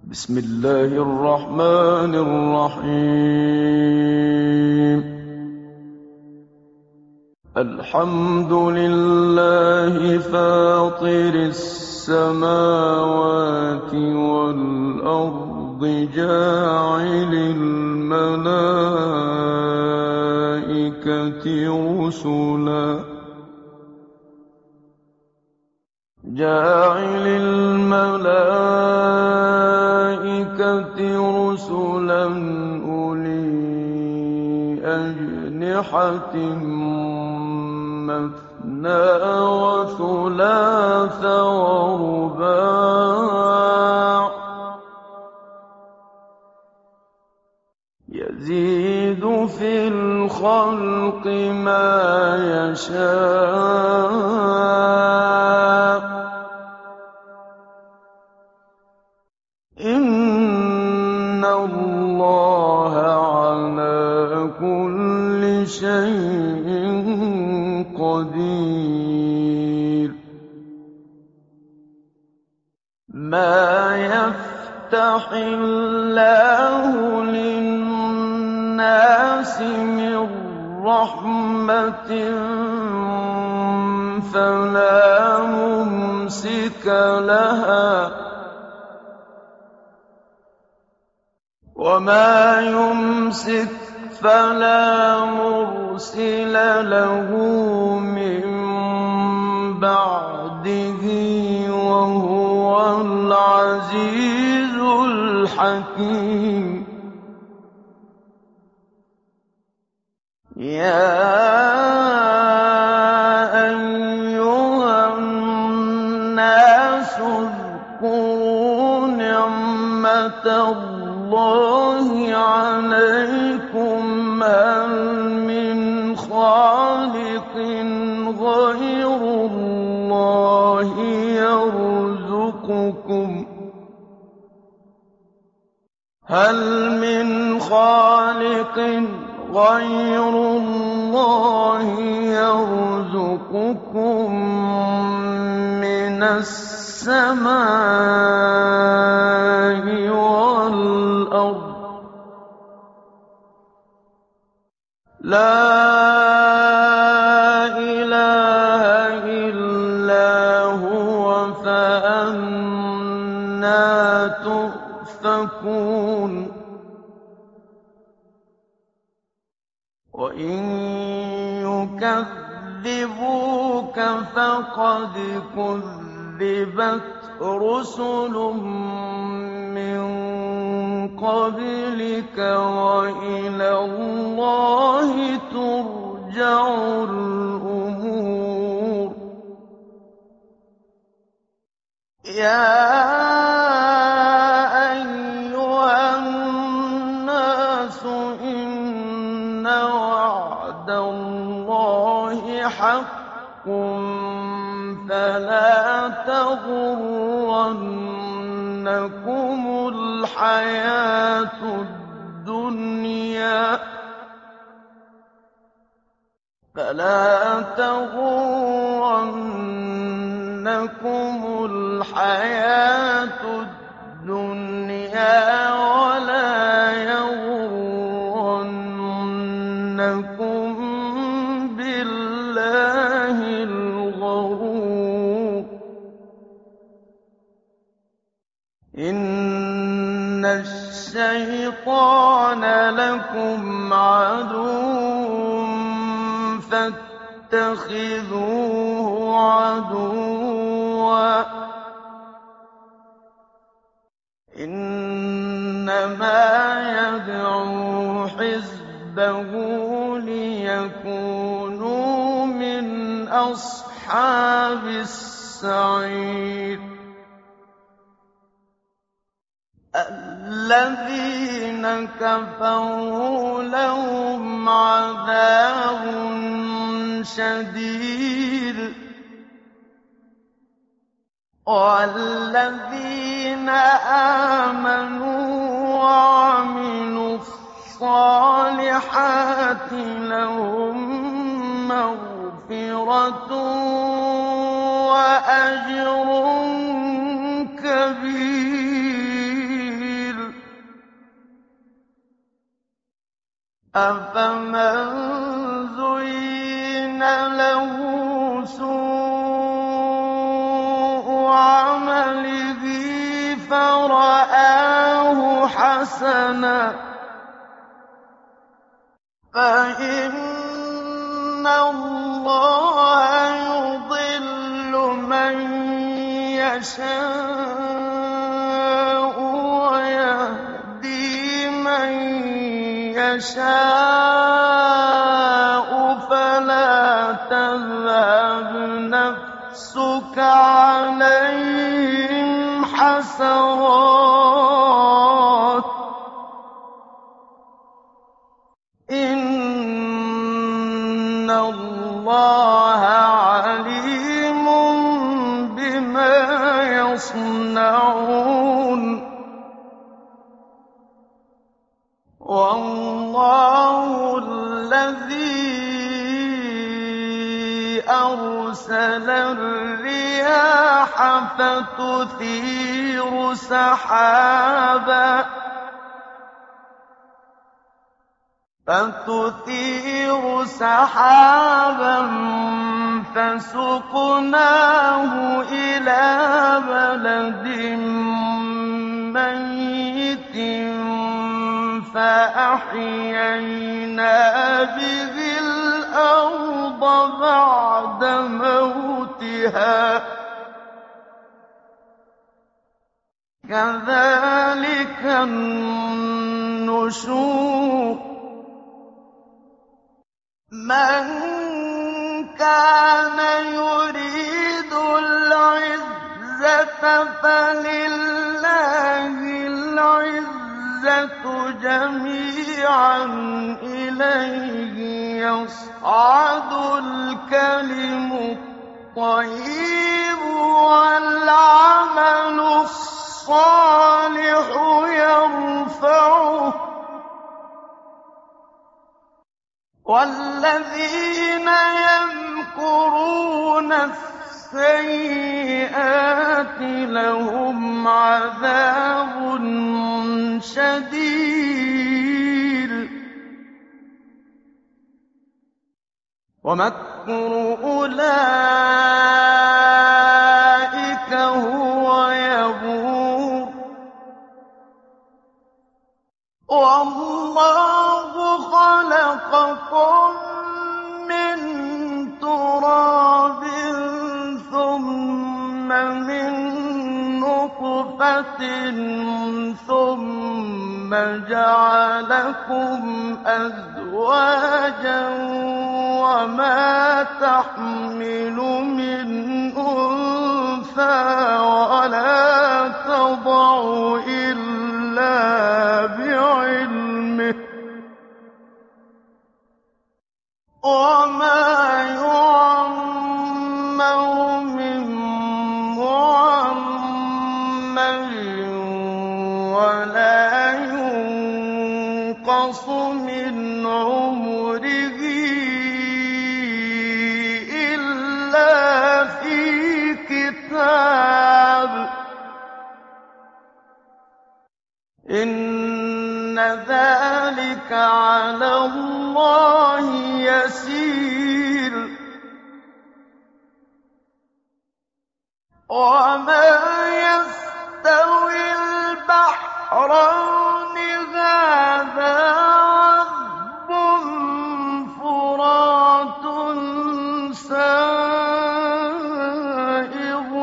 بسم الله الرحمن الرحيم. الحمد لله فاطر السماوات والأرض جاعل الملائكة رسلا أولي أجنحة مثنى وثلاث ورباع يزيد في الخلق ما يشاء إن الله على كل شيء قدير. ما يفتح الله للناس من رحمة فلا ممسك لها وما يمسك فلا مرسل له من بعده وهو العزيز الحكيم. يا أيها الناس اذكروا نعمة الله عليكم هل من خالق غير الله يرزقكم من السماء والأرض لا إله إلا هو فأنى تؤفكون. وإن يكذبوك فقد كذبت رسل من قبلك وإلى الله ترجع الأمور. يا أيها الناس إن وعد الله حق فلا تغرنكم الحياة الدنيا ولا يغرنكم بالله الغرور. إن الشيطان لكم عدو فاتخذوه عدوا إنما يدعو حزبه ليكونوا من أصحاب السعير. الذين كفروا لهم عذاب شديد والذين آمنوا وعملوا الصالحات لهم مغفرة وأجر كبير. أَفَمَن زُيِّنَ لَهُ سُوءُ عَمَلِهِ فَرَآهُ حَسَنًا فَإِنَّ اللَّهَ يُضِلُّ مَن يَشَاءُ وَيَهْدِي مَن يَشَاءُ فَلَا تَذْهَبْ نَفْسُكَ عَلَيْهِمْ حَسَرَاتٍ ۚ إِنَّ اللَّهَ عَلِيمٌ بِمَا يَصْنَعُونَ وَاللَّهُ الَّذِي أَرْسَلَ الرِّيَاحَ فَتُثِيرُ سَحَابًا فَسُقْنَاهُ إِلَىٰ بَلَدٍ مَّيِّتٍ فَأَحْيَيْنَا بِهِ الْأَرْضَ بَعْدَ مَوْتِهَا ۚ كَذَٰلِكَ النُّشُورُ مَن كَانَ يُرِيدُ الْعِزَّةَ فَلِلَّهِ الْعِزَّةُ جَمِيعًا ۚ إِلَيْهِ يَصْعَدُ الْكَلِمُ الطَّيِّبُ وَالْعَمَلُ الصَّالِحُ يَرْفَعُهُ ۚ وَالَّذِينَ يَمْكُرُونَ السَّيِّئَاتِ لَهُمْ عَذَابٌ شَدِيدٌ ۖ وَمَكْرُ أُولَٰئِكَ هُوَ يَبُورُ وَاللَّهُ خَلَقَكُم مِّن تُرَابٍ ثُمَّ مِن نُّطْفَةٍ ثُمَّ جَعَلَكُمْ أَزْوَاجًا ۚ وَمَا تَحْمِلُ مِنْ أُنثَىٰ وَلَا تَضَعُ إِلَّا بِعِلْمِهِ ۚ وَمَا يُعَمَّرُ مِن مُّعَمَّرٍ وَلَا يُنقَصُ مِنْ عُمُرِهِ إِلَّا فِي كِتَابٍ ۚ إِنَّ ذَٰلِكَ عَلَى اللَّهِ يَسِيرٌ وَمَا يَسْتَوِي الْبَحْرَانِ هَٰذَا عَذْبٌ فُرَاتٌ سَائِغٌ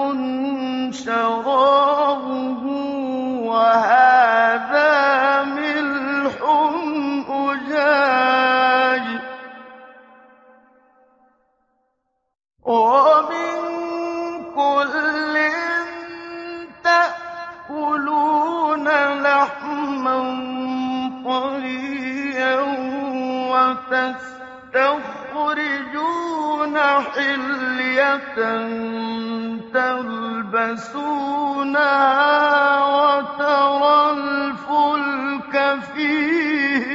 شَرَابُهُ وَهَٰذَا مِلْحٌ أُجَاجٌ ۖ وَمِن كُلٍّ تَأْكُلُونَ لَحْمًا طَرِيًّا وَتَسْتَخْرِجُونَ حِلْيَةً تَلْبَسُونَهَا وَتَرَى الْفُلْكَ فِيهِ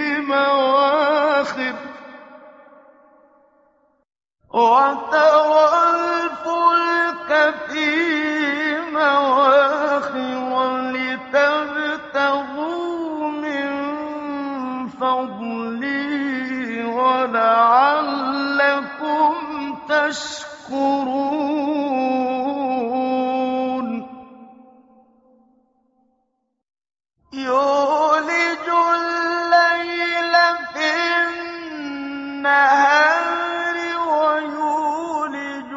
مَوَاخِرَ لِتَبْتَغُوا مِن فَضْلِهِ تشكرون يولج الليل في النهار ويولج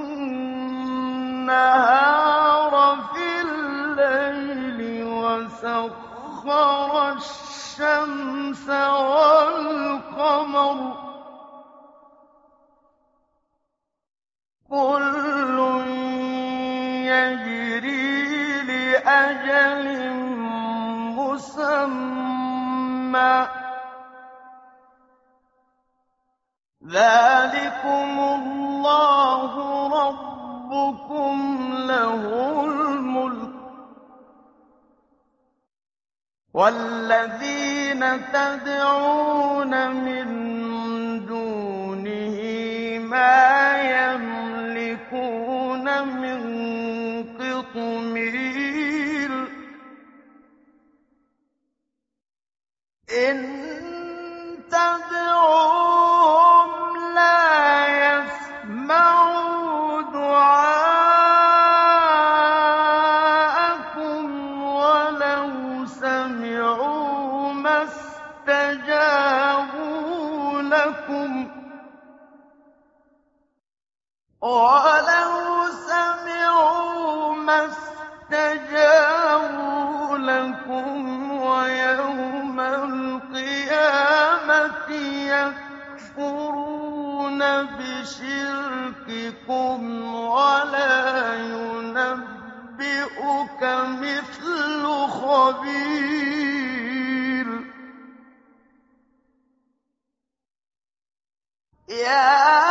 النهار في الليل وسخر الشمس والقمر كل يجري لأجل مسمى ذلكم الله ربكم له الملك والذين تدعون من دونه ما يملكون من قطمير إن تدعوهم لا يسمعوا دعاءكم ولو سمعوا ما استجابوا لكم ويوم القيامة يكفرون بشرككم ولا ينبئك مثل خبير يا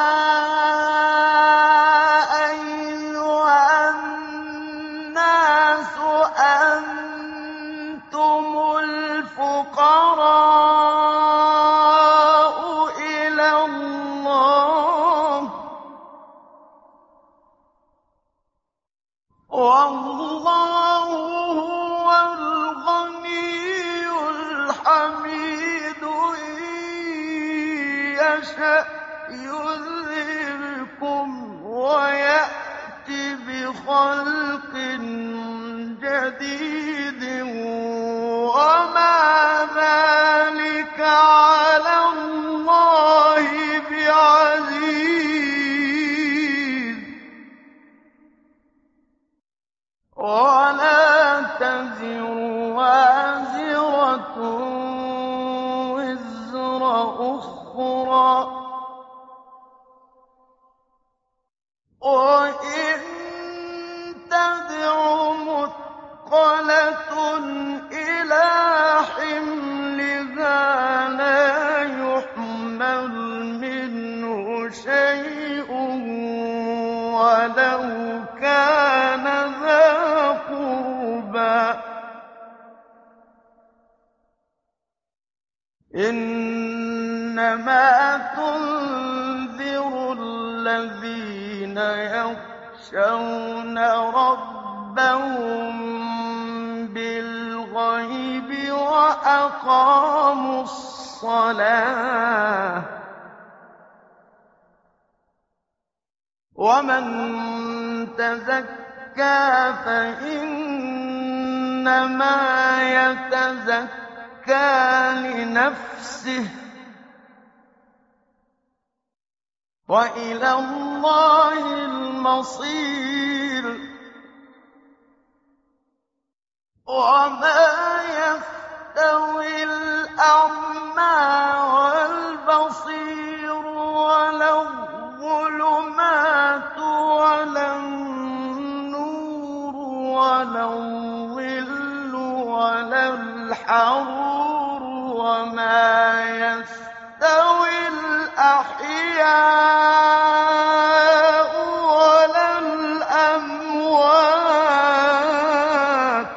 والله هو الغني الحميد إن يشأ يذهبكم ويأت بخلق جديد وما ذلك على الله بعزيز ولا تزر وازرة وزر أخرى وإن تدع مثقلة إلى حملها لا يحمل منه شيء ولو كان ذا قربى إنما تنذر الذين يخشون ربهم بالغيب وأقاموا الصلاة ومن تزكى فإنما يتزكى لنفسه وإلى الله المصير وما يستوي الأعمى والبصير ولا الظلمات ولا النور ولا الظل ولا الحرور وما يستوي الأحياء ولا الأموات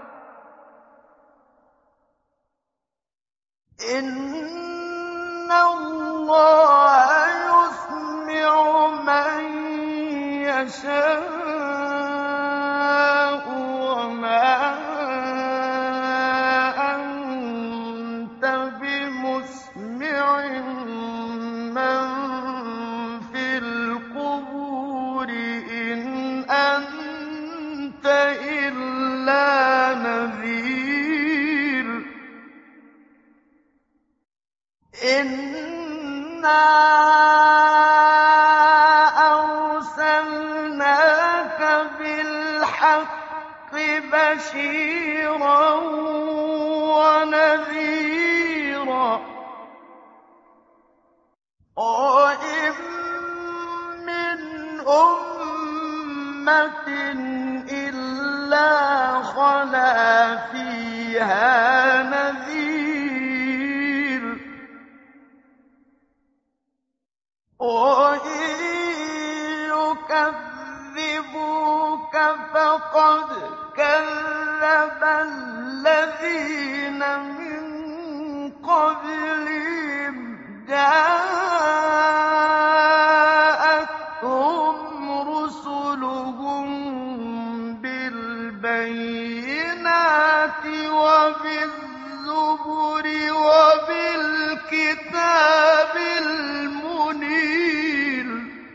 إن الله يسمع من يشاء وما أنت بمسمع من في القبور نذير إنا أرسلناك بالحق بشيرا ونذيرا وإن من أمة إلا خلا فيها نذير وإن يكذبوك فقد كذب الذين من قبلهم جاءتهم رسلهم بالبينات وبالزبر وبالكتاب المنير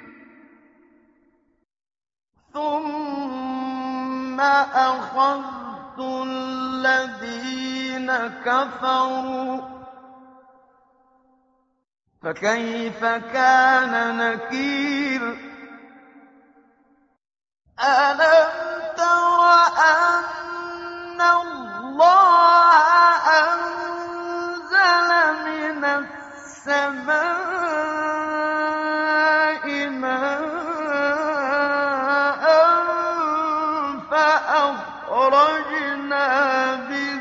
ثم أخذت الذين كفروا فكيف كان نكير ألم تر أن الله أنزل من السماء ماء فأخرجنا به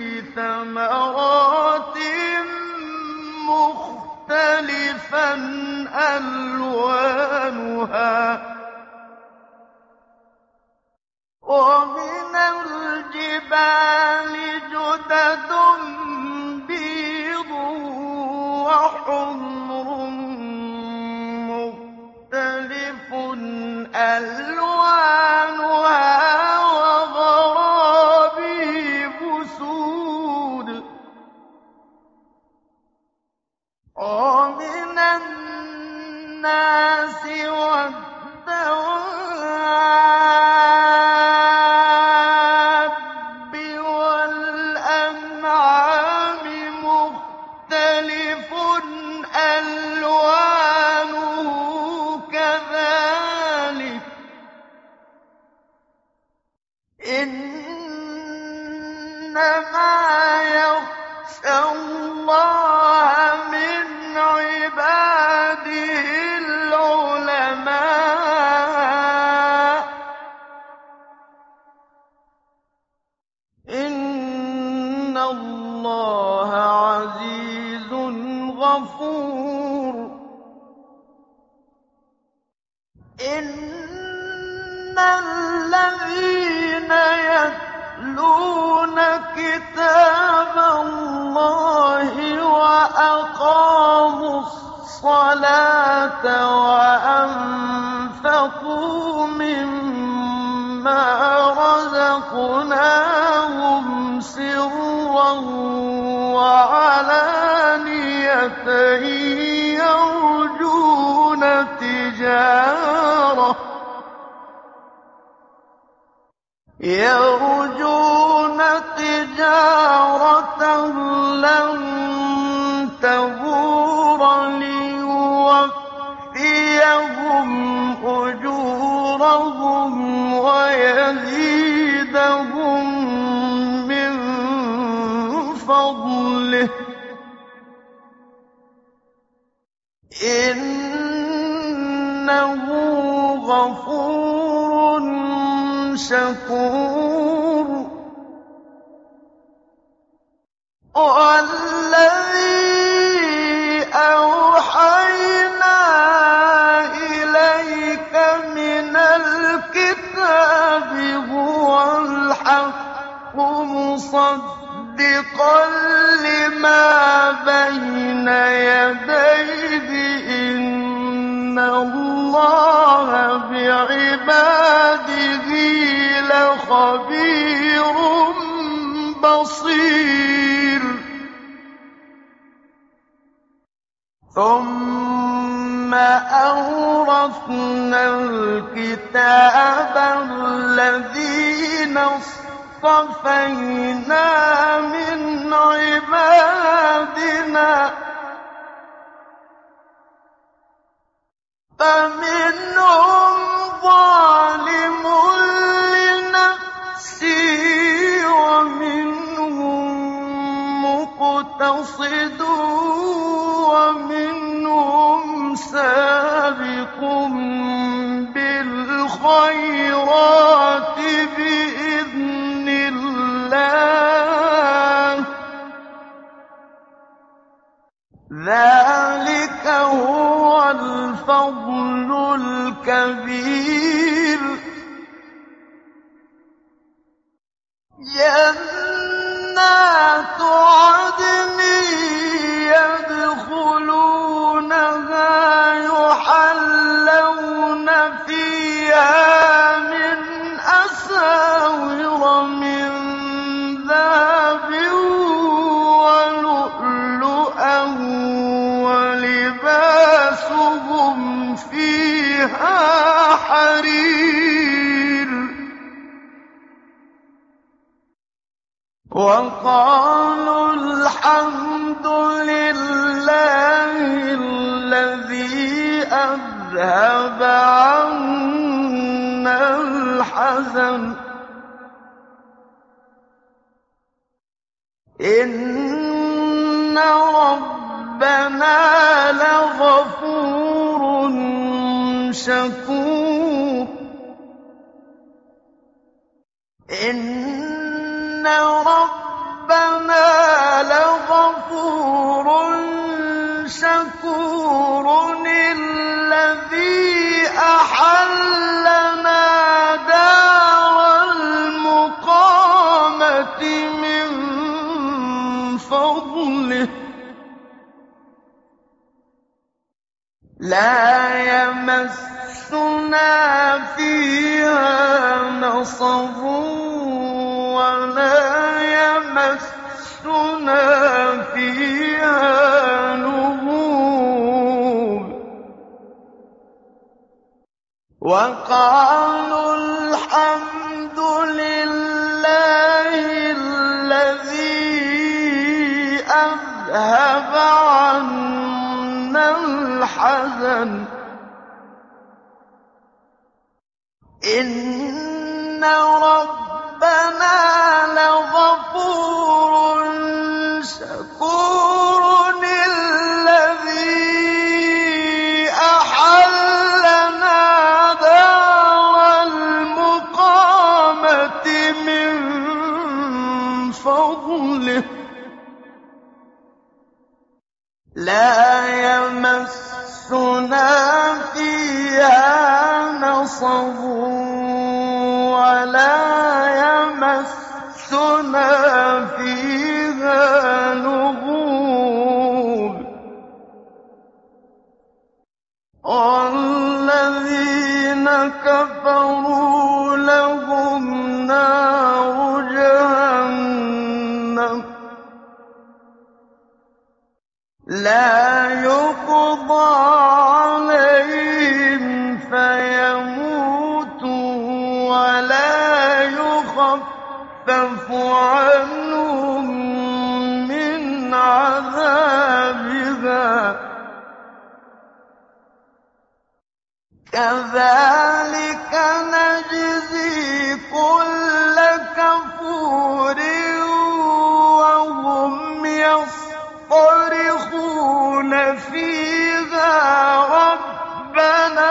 ثمرات مختلفا ألوانها ومن الجبال جدد بيض وحمر مختلف ألوانها وغرابيب سود ومن الناس والدواب والأنعام مختلف ألوانه كذلك إنما يخشى الله من عباده العلماء إن الله عزيز غفور إن الذين يتلون كتاب الله وأقاموا الصلاة وأنفقوا مما رزقناهم سرا وعلانية يرجون تجارة لن تبور ليوفيهم أجورهم ويزيدهم من فضله إنه غفور شكور والذي أوحينا إليك من الكتاب هو الحق مصدقا لما بين يديه إن الله بعباده لخبير بصير ثم أورثنا الكتاب الذين اصْطَفَيْنَا مِنْ عِبَادِنَا فَمِنْهُمْ ظَالِمٌ لِّنَفْسِهِ وَمِنْهُم مُّقْتَصِدٌ وَمِنْهُمْ سَابِقٌ بِالْخَيْرَاتِ بِإِذْنِ اللَّهِ ۚ ذَٰلِكَ هُوَ الْفَضْلُ الْكَبِيرُ. جَنَّاتُ عَدْنٍ يَدْخُلُونَهَا يُحَلَّوْنَ فِيهَا مِنْ أَسَاوِرَ مِن ذَهَبٍ وَلُؤْلُؤًا وَلِبَاسُهُمْ فِيهَا حَرِيرٌ. وَقَالُوا الْحَمْدُ لِلَّهِ الَّذِي أَذْهَبَ عَنَّا الْحَزَنَ ۖ إِنَّ رَبَّنَا لَغَفُورٌ شَكُورٌ. إِنَّ رَبَّنَا لَغَفُورٌ شَكُورٌ الَّذِي أَحَلَّنَا دَارَ الْمُقَامَةِ مِن فَضْلِهِ لَا يَمَسُّنَا فِيهَا نَصَبٌ وَلَا يَمَسُّنَا فِيهَا لُغُوبٌ. وَقَالُوا الْحَمْدُ لِلَّهِ الَّذِي أَذْهَبَ عَنَّا الْحَزَنَ ۖ إِنَّ رَبَّنَا لَغَفُورٌ شَكُورٌ الَّذِي أَحَلَّنَا دَارَ الْمُقَامَةِ مِن فَضْلِهِ لَا يَمَسُّنَا فِيهَا نَصَبٌ وَلَا يَمَسُّنَا فِيهَا لُغُوبٌ. وَالَّذِينَ كَفَرُوا لَهُمْ نَارُ جَهَنَّمَ لَا يُقْضَىٰ عَلَيْهِمْ فَيَمُوتُوا وَلَا يُخَفَّفُ عَنْهُم مِّنْ عَذَابِهَا ۚ كَذَٰلِكَ نَجْزِي كُلَّ كَفُورٍ وَهُمْ يَصْطَرِخُونَ فِيهَا رَبَّنَا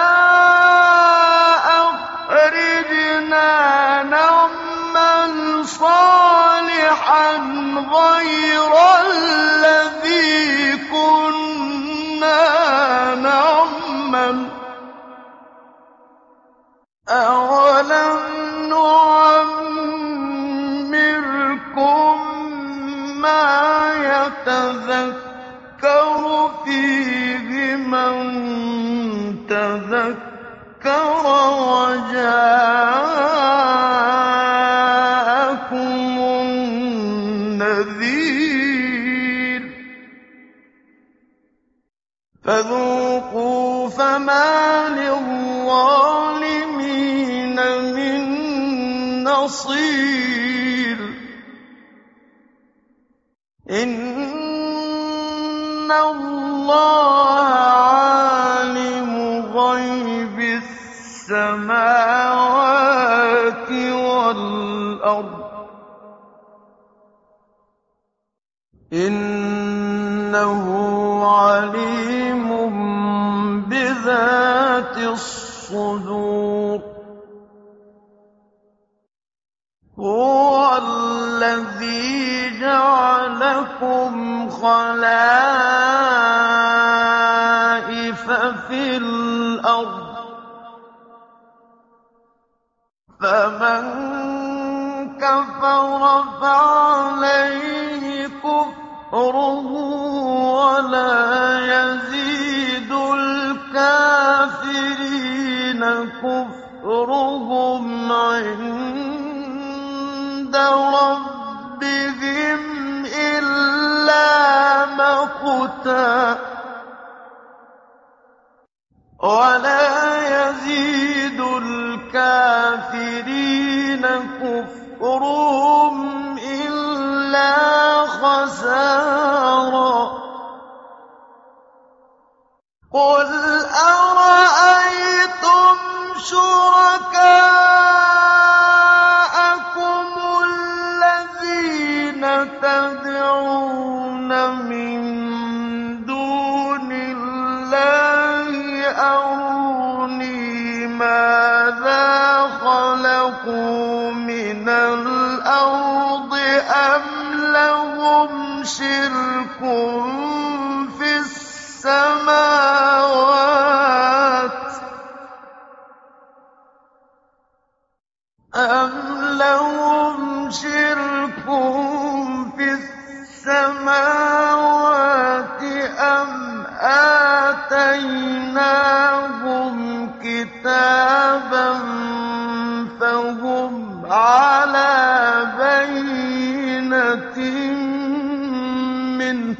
أَخْرِجْنَا نَعْمَلْ صَالِحًا غَيْرَ الَّذِي كُنَّا نَعْمَلُ ۚ أَوَلَمْ نُعَمِّرْكُم مَّا يَتَذَكَّرُ فِيهِ مَن تَذَكَّرَ وَجَاءَكُمُ النَّذِيرُ ۖ فَذُوقُوا فَمَا لِلظَّالِمِينَ مِن نَّصِيرٍ. إِنَّ اللَّهَ عَالِمُ غَيْبِ السَّمَاوَاتِ وَالْأَرْضِ ۚ إِنَّهُ عَلِيمٌ بِذَاتِ الصُّدُورِ هُوَ الَّذِي جَعَلَكُمْ خَلَائِفَ فِي الْأَرْضِ ۚ فَمَن كَفَرَ فَعَلَيْهِ كُفْرُهُ ۖ وَلَا يَزِيدُ الْكَافِرِينَ كُفْرُهُمْ عِندَ رَبِّهِمْ إِلَّا مَقْتًا ۖ وَلَا يَزِيدُ الْكَافِرِينَ كُفْرُهُمْ إِلَّا خَسَارًا قُلْ أَرَأَيْتُمْ شُرَكَاءَكُمُ الَّذِينَ تَدْعُونَ مِن دُونِ اللَّهِ أَرُونِي مَاذَا خَلَقُوا مِنَ الْأَرْضِ أَمْ لَهُمْ شِرْكٌ فِي السَّمَاوَاتِ أَمْ آتَيْنَاهُمْ كِتَابًا فَهُمْ عَلَىٰ بَيِّنَتٍ مِّنْهُ ۚ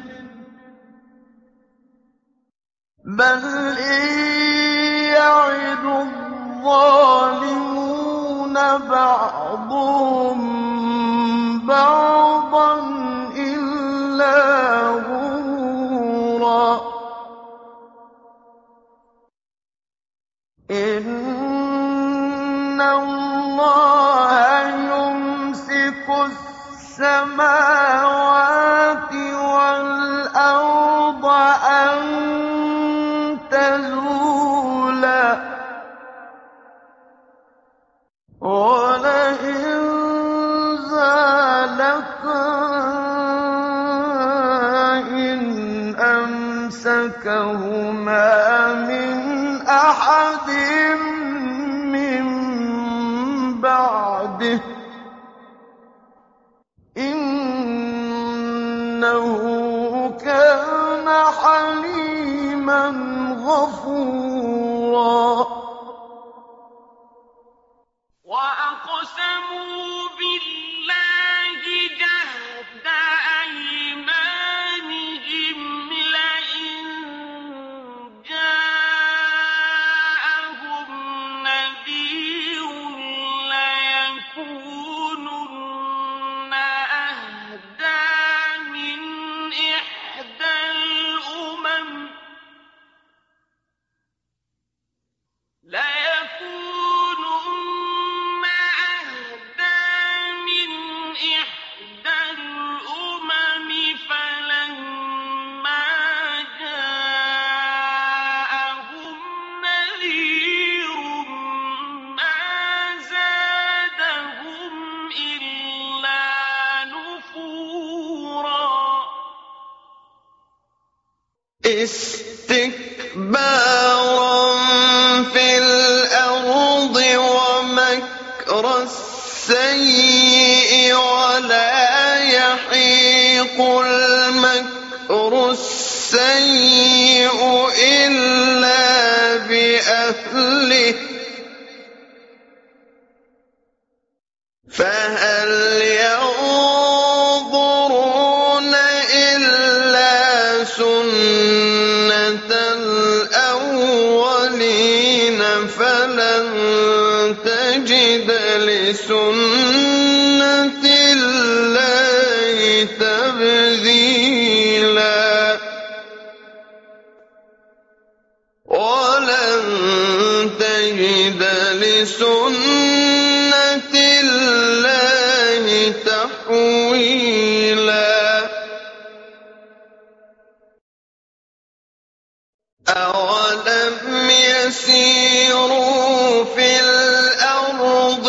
بَلْ إِن يَعِدُ الظَّالِمُونَ بَعْضُهُم بَعْضًا إِلَّا غُرُورًا إِنَّ اللَّهَ يُمْسِكُ السَّمَاوَاتِ وَالْأَرْضَ أَن تَزُولَا ۚ وَلَئِن زَالَتَا إِنْ أَمْسَكَهُمَا مِنْ أَحَدٍ مِّن بَعْدِهِ ۚ إِنَّهُ كَانَ حَلِيمًا غَفُورًا وَأَقْسَمُوا بِاللَّهِ جَهْدَ أَيْمَانِهِمْ لَئِن جَاءَهُمْ نَذِيرٌ لَّيَكُونُنَّ أَهْدَىٰ مِنْ إِحْدَى الْأُمَمِ فَلَمَّا جَاءَهُمْ نَذِيرٌ مَّا زَادَهُمْ إِلَّا نُفُورًا اسْتِكْبَارًا فِي الْأَرْضِ وَمَكْرَ السَّيِّئِ ۚ وَلَا يَحِيقُ الْمَكْرُ السَّيِّئُ إِلَّا بِأَهْلِهِ ۚ فَهَلْ يَنظُرُونَ إِلَّا سُنَّتَ الْأَوَّلِينَ فَلَن تَجِدَ لِسُنَّتِ اللَّهِ تَبْدِيلًا لِسُنَّةِ اللَّهِ تَحْوِيلًا أَوَلَمْ يَسِيرُوا فِي الْأَرْضِ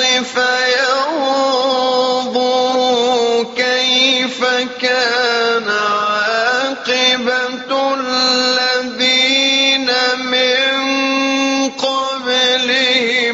فَيَنظُرُوا كَيْفَ كَانَ عَاقِبَةُ الَّذِينَ مِن قَبْلِهِمْ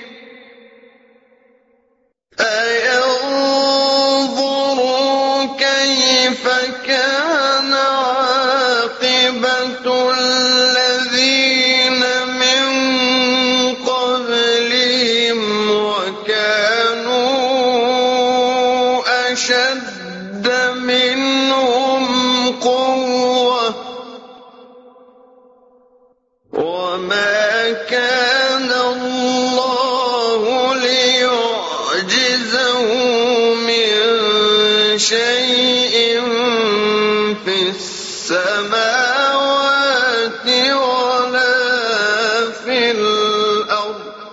وَكَانُوا أَشَدَّ مِنْهُمْ قُوَّةً وَمَا كَانَ اللَّهُ لِيُعْجِزَهُ مِن شَيْءٍ فِي السَّمَاوَاتِ وَلَا فِي الْأَرْضِ ۚ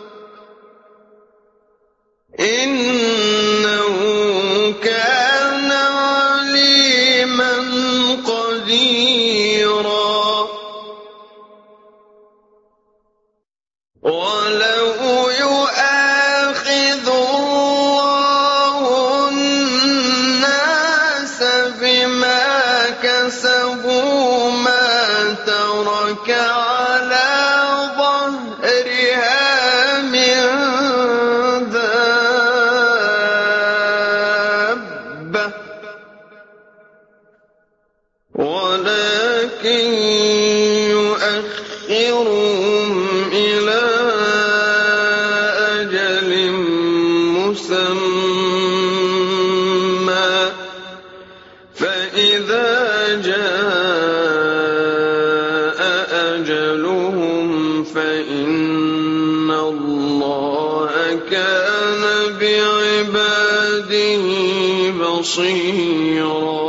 إِنَّهُ كَانَ عَلِيمًا قَدِيرًا وَلَوْ يُؤَاخِذُ اللَّهُ النَّاسَ بِمَا كَسَبُوا مَا تَرَكَ عَلَىٰ ظَهْرِهَا مِن دَابَّةٍ وَلَٰكِن يُؤَخِّرُهُمْ إِلَىٰ أَجَلٍ مُّسَمًّى ۖ فَإِذَا جَاءَ أَجَلُهُمْ فَإِنَّ اللَّهَ كَانَ بِعِبَادِهِ بَصِيرًا